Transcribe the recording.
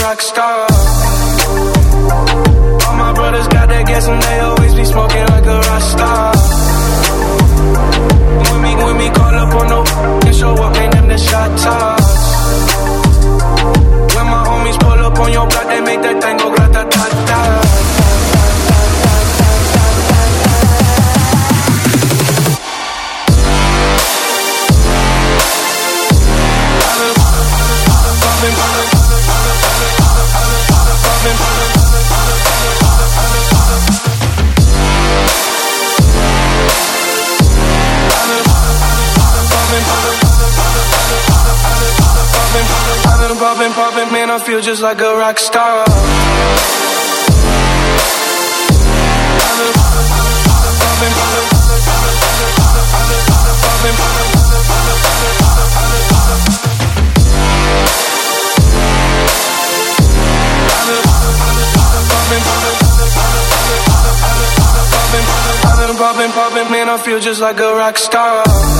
rock star. All my brothers got that gas and they always be smoking like a rock star. When we call up on no and show up, man, them the shot toss. When my homies pull up on your block, they make that thing go grata-ta-ta. Poppin', man, I feel just like a rock star. Poppin', man, I feel just like a rock star.